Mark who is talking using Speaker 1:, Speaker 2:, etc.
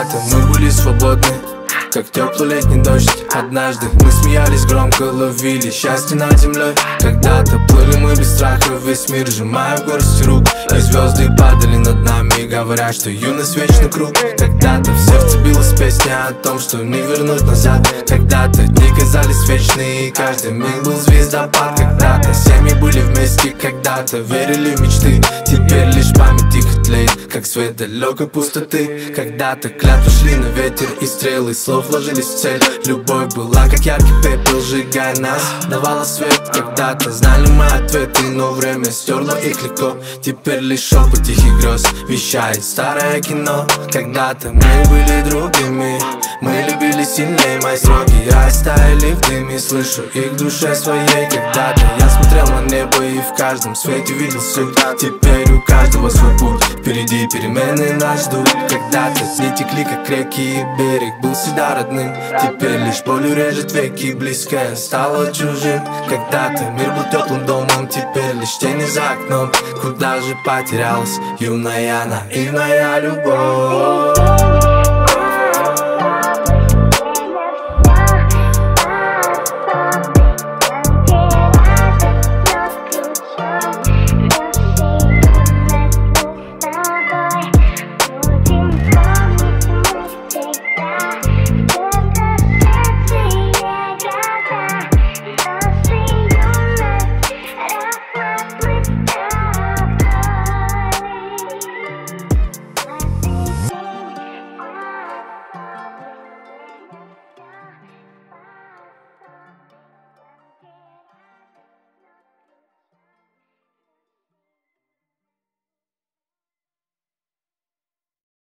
Speaker 1: Когда-то мы были свободны, как теплый летний дождь. Однажды мы смеялись громко, ловили счастье над землей. Когда-то плыли мы без страха, весь мир сжимая в горсти рук. И звезды падали над нами, говоря, что юность вечный круг. Когда-то в сердце билась песня о том, что не вернуть назад. Когда-то дни казались вечные, и каждый миг был звездопад. Когда-то семьи были вместе, когда-то верили в мечты. Теперь лишь память тихо тлеет, как свет далекой пустоты. Когда-то клятвы шли на ветер, и стрелы слов ложились в цель. Любовь была как яркий пепел, сжигая нас, давала свет. Когда-то знали мы ответы, но время стерло их легко. Теперь лишь шепот тихих грез вещает старое кино. Когда-то мы были другими, мы любили сильнее. Мои строки растаяли в дыме, слышу их в душе своей. Когда-то я смотрел на небо и в каждом свете видел суть. Теперь у каждого свой путь, впереди перемены нас ждут. Когда-то дни текли как реки, и берег был всегда родным. Теперь лишь болью режет веки, близкое стало чужим. Когда-то мир был теплым домом, теперь лишь тени за окном. Куда же потерялась юная наивная любовь?